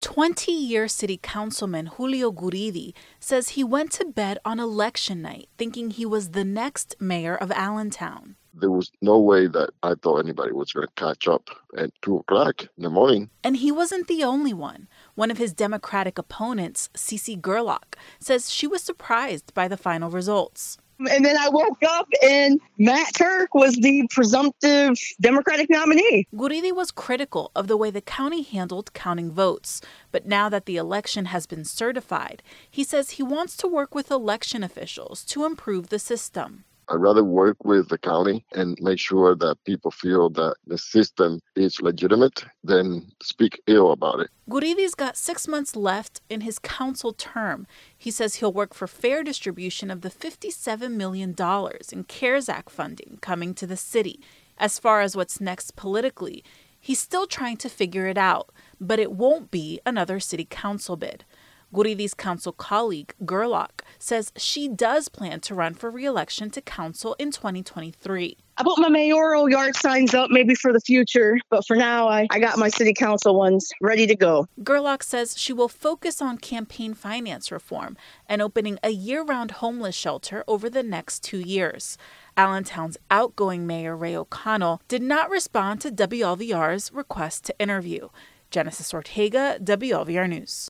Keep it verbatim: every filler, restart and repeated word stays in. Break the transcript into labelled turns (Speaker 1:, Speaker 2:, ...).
Speaker 1: twenty-year city councilman Julio Guridi says he went to bed on election night thinking he was the next mayor of Allentown.
Speaker 2: There was no way that I thought anybody was going to catch up at two o'clock in the morning.
Speaker 1: And he wasn't the only one. One of his Democratic opponents, Cece Gerlach, says she was surprised by the final results.
Speaker 3: And then I woke up and Matt Turk was the presumptive Democratic nominee.
Speaker 1: Guridi was critical of the way the county handled counting votes. But now that the election has been certified, he says he wants to work with election officials to improve the system.
Speaker 2: I'd rather work with the county and make sure that people feel that the system is legitimate than speak ill about it.
Speaker 1: Guridi's got six months left in his council term. He says he'll work for fair distribution of the fifty-seven million dollars in CARES Act funding coming to the city. As far as what's next politically, he's still trying to figure it out, but it won't be another city council bid. Guridi's council colleague, Gerlach, says she does plan to run for re-election to council in twenty twenty-three.
Speaker 3: I put my mayoral yard signs up maybe for the future, but for now, I, I got my city council ones ready to go.
Speaker 1: Gerlach says she will focus on campaign finance reform and opening a year-round homeless shelter over the next two years. Allentown's outgoing mayor, Ray O'Connell, did not respond to W L V R's request to interview. Genesis Ortega, W L V R News.